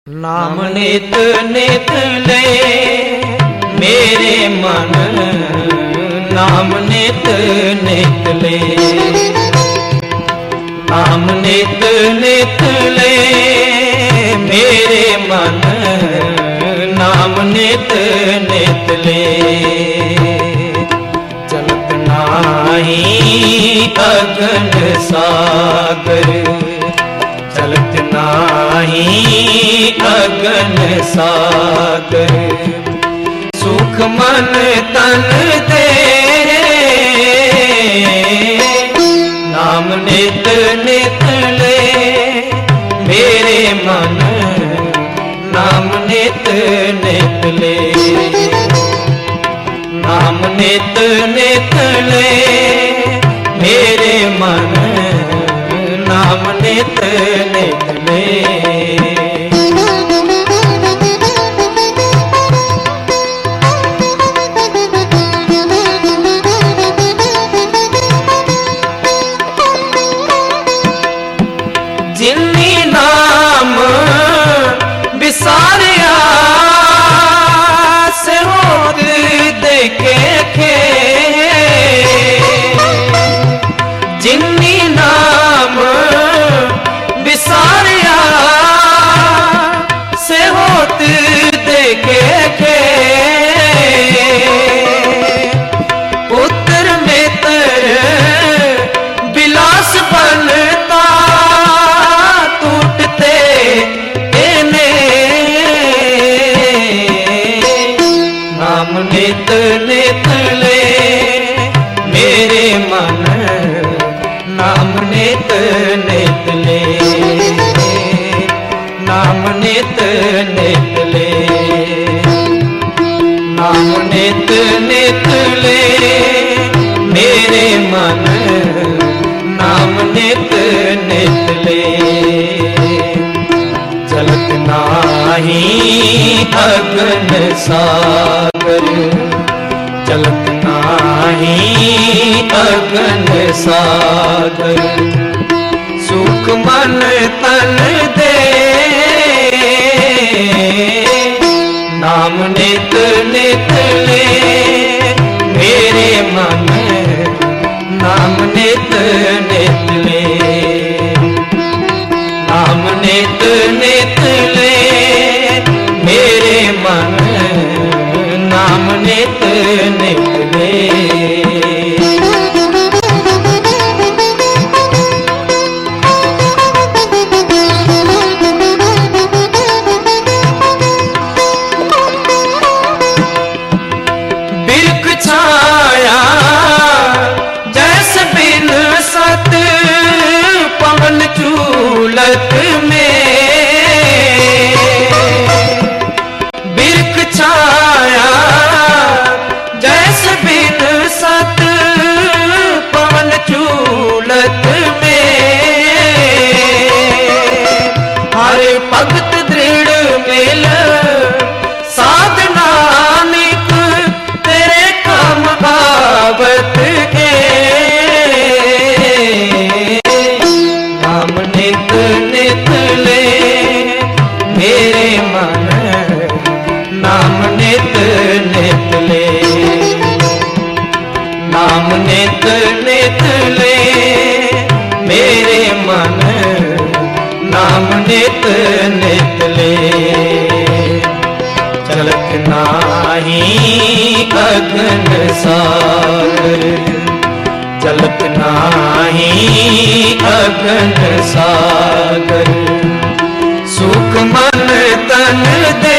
नाम नित नित ले मेरे मन, नाम नित नित ले, नाम नित नित ले मेरे मन, नाम नित नित ले। चलत नाही अगन सागर, चलत नाही अगन सागर, सुख मन तन दे नाम नित नित ले मेरे मन, नाम नित नित ले, नाम नित नित ले मेरे मन, नाम नित नित ले। जिन्नी नाम बिसारिया से होद देखे खे, जिन्नी नाम बिसारिया से होत देखे खे, पुत्र मित्र बिलास बनता टूटते एने, नाम नित नित ले मेरे मन, नाम नित नित ले, नाम नित नित ले, नाम नित नित ले मेरे मन, नाम नित नित ले। चलत नाही अगन सागर, चलत नाही अगन सागर, सुख मन तन दे नाम नित नित ले मेरे मन, नाम नित नित ले, नाम नित नित ले मेरे मन, नाम नित नित ले। बिरख छाया जैसे बिन सत पवन चूलत में, बिरख छाया जैसे बिन सत पवन चूलत में, हर भगत दृढ़ मिल साधना निक तेरे काम आवत के, नाम नित नित ले मेरे मन, नाम नित नित ले, नाम नित नित ले मेरे मन, नाम नित नित ले। चलत नाही अगन सागर, चलत नाही अगन सागर, सुख मन तन दे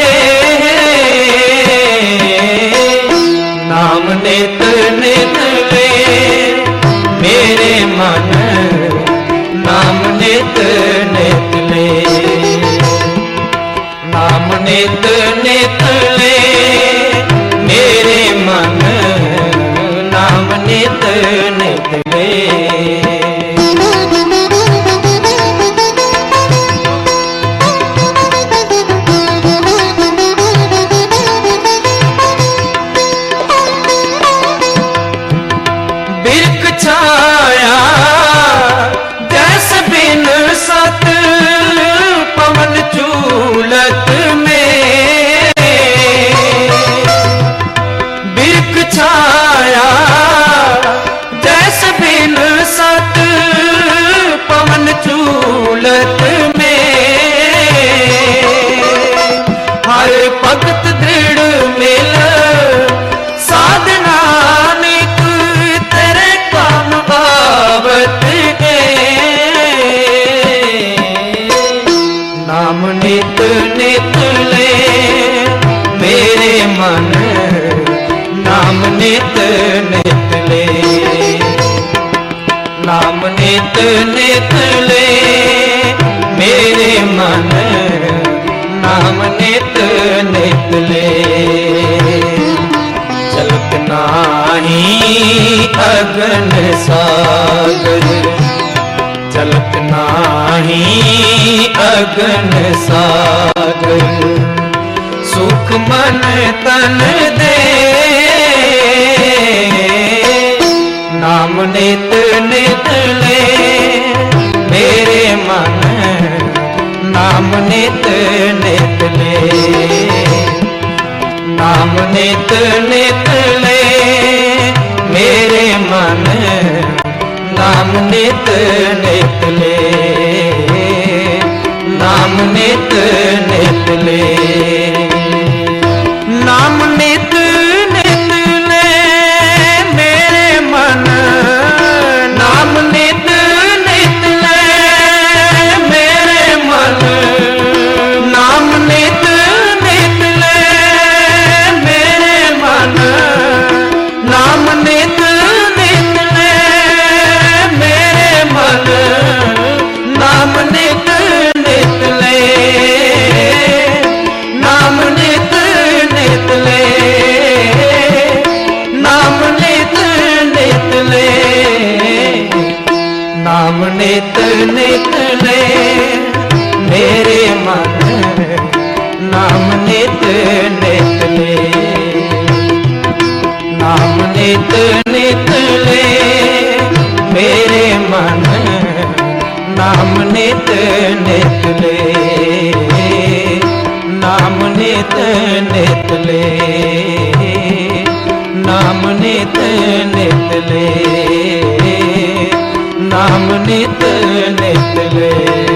नाम नित नित ले मेरे मन, नाम नित नित ले, नाम नित नित ले मेरे मन, नाम नित नित ले। झूलत में बिरख छाया जैसे बिन सत पवन झूलत में हर भगत दृढ़ मिल साधना नित तेरे काम बावत के नाम नित नित ले मेरे मन नाम नित नित ले नाम नित नित ले मेरे मन नाम नित नित ले चलत नाही अगन सागर चलत नाही अगन सागर सुख मन तन दे नाम नित नित ले मेरे मन नाम नित नित ले नाम नित नित ले मेरे मन नाम नित नित ले नाम नित नित ले नाम नित नित ले मेरे मन नाम नित नित ले मेरे मन नाम नित नित ले मेरे मन नाम नित नित ले मेरे मन नाम नित नित ले नाम नित नित ले नाम नित नित ले नाम नित नित ले मेरे मन नाम नित नित ले नाम नित नित ले मेरे मन नाम नित नित ले नाम नित नित ले नाम नित नित ले नाम नित नित ले।